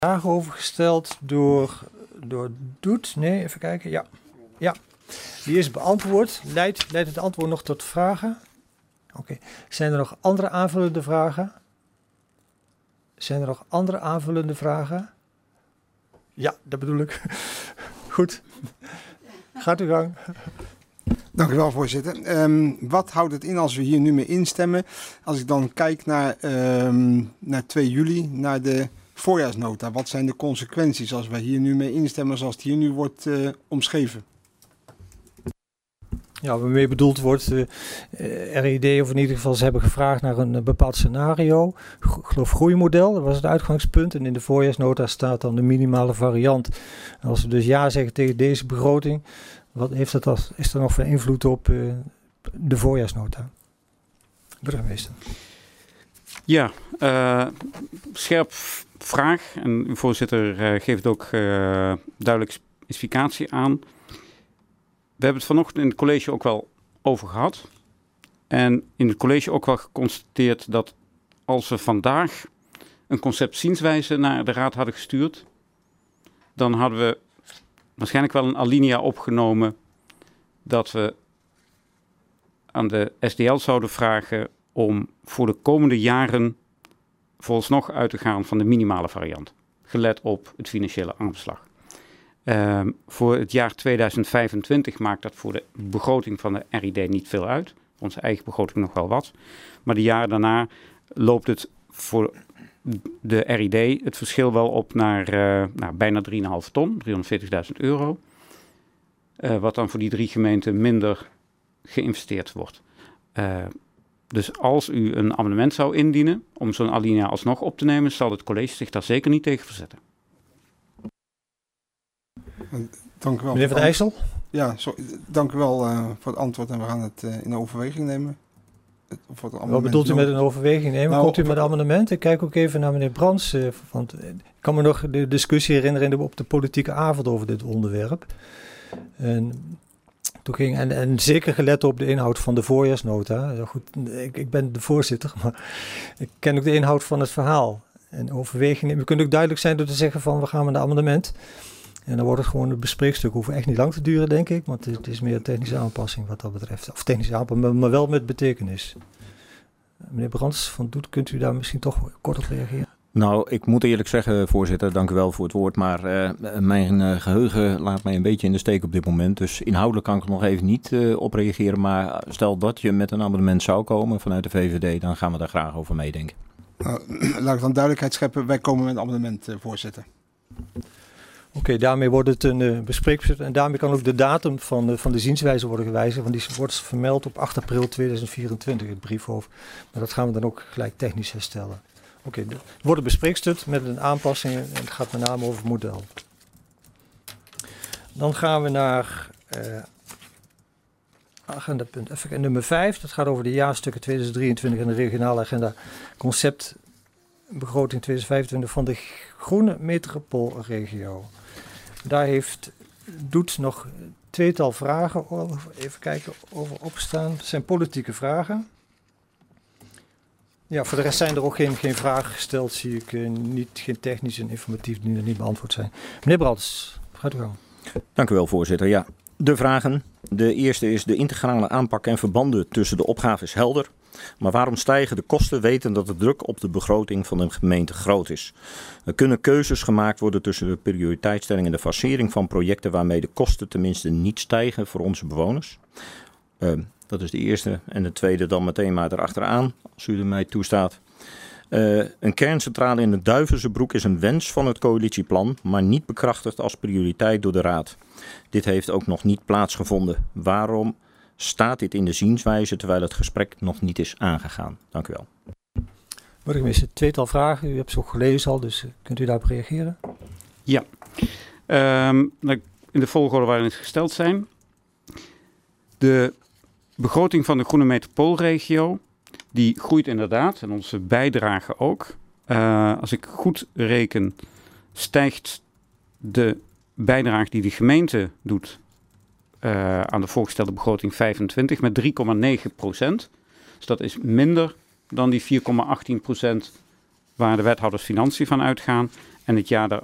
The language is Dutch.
vraag over gesteld door Doet. Nee, even kijken. Ja. Die is beantwoord. Leidt het antwoord nog tot vragen? Oké. Zijn er nog andere aanvullende vragen? Ja, dat bedoel ik. Goed. Gaat uw gang. Dank u wel, voorzitter. Wat houdt het in als we hier nu mee instemmen? Als ik dan kijk naar 2 juli, naar de voorjaarsnota. Wat zijn de consequenties als wij hier nu mee instemmen zoals het hier nu wordt omschreven? Ja, waarmee bedoeld wordt, RID, of in ieder geval ze hebben gevraagd naar een bepaald scenario. Ik geloof groeimodel, dat was het uitgangspunt. En in de voorjaarsnota staat dan de minimale variant. En als we dus ja zeggen tegen deze begroting, wat heeft dat is er nog voor invloed op de voorjaarsnota? Burgemeester. Ja, scherp vraag. En uw voorzitter geeft ook duidelijk specificatie aan. We hebben het vanochtend in het college ook wel over gehad. En in het college ook wel geconstateerd dat als we vandaag een concept zienswijze naar de raad hadden gestuurd, dan hadden we waarschijnlijk wel een alinea opgenomen dat we aan de SDL zouden vragen om voor de komende jaren vooralsnog uit te gaan van de minimale variant. Gelet op het financiële aanslag. Voor het jaar 2025 maakt dat voor de begroting van de RID niet veel uit. Voor onze eigen begroting nog wel wat. Maar de jaren daarna loopt het voor de RID het verschil wel op naar bijna 3,5 ton, €340.000. Wat dan voor die 3 gemeenten minder geïnvesteerd wordt. Dus als u een amendement zou indienen om zo'n alinea alsnog op te nemen, zal het college zich daar zeker niet tegen verzetten. Dank u wel. Meneer Van IJssel? Ja, dank u wel voor het antwoord en we gaan het in overweging nemen. Wat bedoelt u met een overweging nemen? Komt u met amendementen? Ik kijk ook even naar meneer Brands. Want ik kan me nog de discussie herinneren op de politieke avond over dit onderwerp. En toen ging, en zeker gelet op de inhoud van de voorjaarsnota. Goed, ik ben de voorzitter, maar ik ken ook de inhoud van het verhaal. En overweging, we kunnen ook duidelijk zijn door te zeggen van we gaan met een amendement. En dan wordt het gewoon een bespreekstuk. Hoeft echt niet lang te duren, denk ik. Want het is meer een technische aanpassing wat dat betreft. Of technische aanpassing, maar wel met betekenis. Meneer Brands van Doet, kunt u daar misschien toch kort op reageren? Nou, ik moet eerlijk zeggen, voorzitter, dank u wel voor het woord. Maar mijn geheugen laat mij een beetje in de steek op dit moment. Dus inhoudelijk kan ik er nog even niet op reageren. Maar stel dat je met een amendement zou komen vanuit de VVD, dan gaan we daar graag over meedenken. Laat ik dan duidelijkheid scheppen. Wij komen met een amendement, voorzitter. Oké, daarmee wordt het een bespreekstuk en daarmee kan ook de datum van de zienswijze worden gewijzigd. Want die wordt vermeld op 8 april 2024, het briefhoofd. Maar dat gaan we dan ook gelijk technisch herstellen. Oké, het wordt een bespreekstuk met een aanpassing en het gaat met name over het model. Dan gaan we naar agendapunt nummer 5. Dat gaat over de jaarstukken 2023 en de regionale agenda concept begroting 2025 van de groene metropoolregio. Daar heeft Doet nog 2-tal vragen over opstaan. Het zijn politieke vragen. Ja, voor de rest zijn er ook geen vragen gesteld, zie ik. Geen technisch en informatief die er niet beantwoord zijn. Meneer Brands, gaat u gang. Dank u wel, voorzitter. Ja, de vragen. De eerste is de integrale aanpak en verbanden tussen de opgaven is helder. Maar waarom stijgen de kosten weten dat de druk op de begroting van de gemeente groot is? Er kunnen keuzes gemaakt worden tussen de prioriteitsstelling en de fasering van projecten waarmee de kosten tenminste niet stijgen voor onze bewoners. Dat is de eerste. En de tweede dan meteen maar erachteraan, als u er mij toestaat. Een kerncentrale in de Duivensebroek is een wens van het coalitieplan, maar niet bekrachtigd als prioriteit door de Raad. Dit heeft ook nog niet plaatsgevonden. Waarom staat dit in de zienswijze terwijl het gesprek nog niet is aangegaan? Dank u wel. Burgemeester, 2-tal vragen. U hebt ze ook gelezen al, dus kunt u daarop reageren? Ja. In de volgorde waarin het gesteld zijn. De begroting van de groene metropoolregio, die groeit inderdaad en onze bijdrage ook. Als ik goed reken, stijgt de bijdrage die de gemeente doet aan de voorgestelde begroting 25 met 3,9%. Dus dat is minder dan die 4,18% waar de wethouders financiën van uitgaan. en het jaar